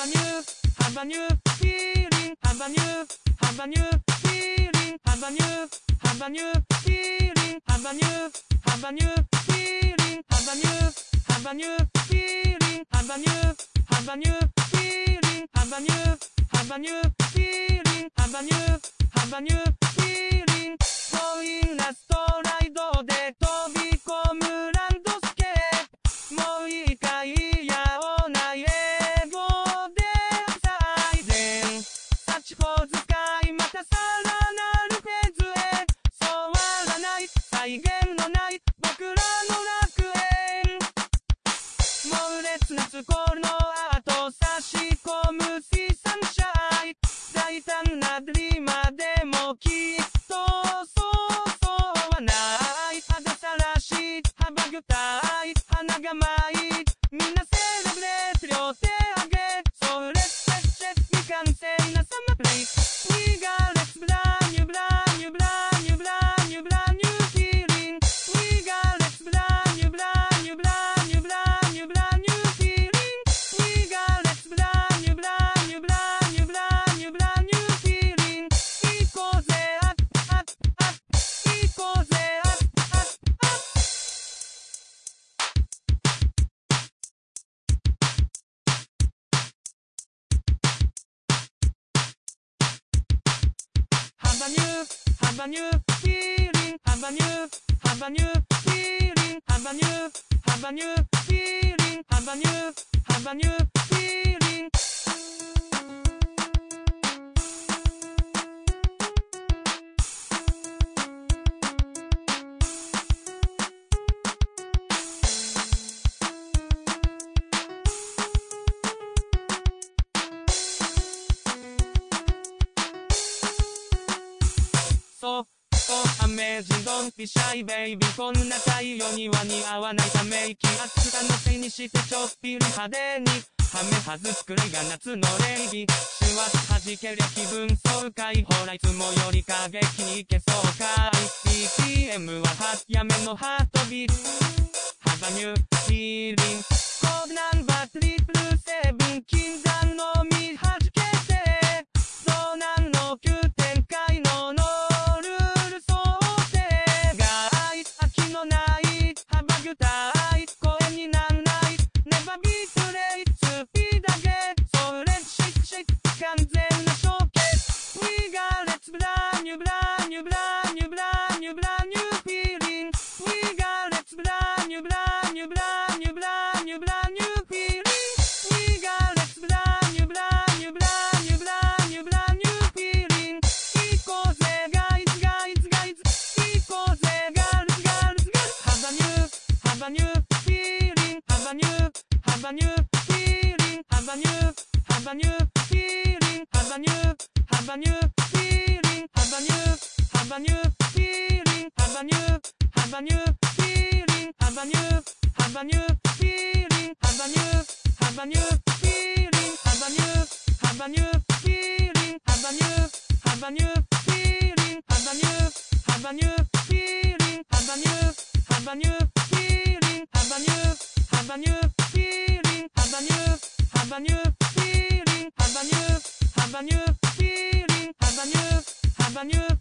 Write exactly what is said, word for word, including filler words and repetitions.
a new, have a new feeling, have a new, have a new feeling, have a new, have a new feeling, have a new, have a new feeling, have a new, have a new feeling, have a new, have a new feeling, have a new, have a new feeling, have a new, have a new feeling、強引なストライドで飛び込むランドスケープ、もう一回やおうな英語で最善、サチポーズ使いまたさらなるフェーズへ、そうわらない再現のない僕らの楽園、猛烈なスコールの後差し込むシーサンシャイン、大胆なドリーマーでもきっとそうそうはない、肌さらし幅ぐたい花が舞い、みんなセレブレート両手上げ、そうレッツレッツレッツ未完成なサマープレイ、 We got let's brand new brand new brand new brand new brand new feeling, We got let's brand new brand new brand new brand new brand new feeling, We got let's brand new brand new brand new brand new brand new feeling、 行こうぜアップアップアップ、行こうぜアップアップアップ、Have a new, have a new feeling, have a new, have a new feeling, have a new, have a new feeling, have a new, have a new feeling。そう、そう、アメージンドンピシャイベイビー、こんな太陽には似合わないため息熱さのせいにしてちょっぴり派手にはめ外すくらいが夏の礼儀、シュワッ弾けりゃ気分爽快、ほらいつもより過激にいけそうかい、 ビーピーエム は早めのハートビート、 Have a new feeling、 コードナンバートリプルセブン、禁断のみ弾けて、遭難の急展開のノールール想定外、飽きのない幅ぐたい声になんない、ネバビートレイスピード上げ、そうレッシェイクシェイク完全なショーケース、 We got let's brand new brand new brand new brand new brand new feeling, We got let's brand new brand new brand new brand new brand new feeling, We got let's brand new brand new brand new brand new brand new feeling、 行こうぜガイズガイズガイズ、行こうぜガールズガールズガールズ、 Have a new, have a new feeling, have a new, have a new feeling, have a new, have a new feeling, have a new, have a new feeling, have a new, have a new feeling, have a new, have a new feeling, have a new, have a new feeling, have a new, have a new feeling, have a new, have a new feeling, have a new, have a new feeling, have a new, have a new feeling, have a new, have a new feeling, have a new, have a new feeling, have a new, have a new feeling, have a new, have a new feeling, have a new, have a new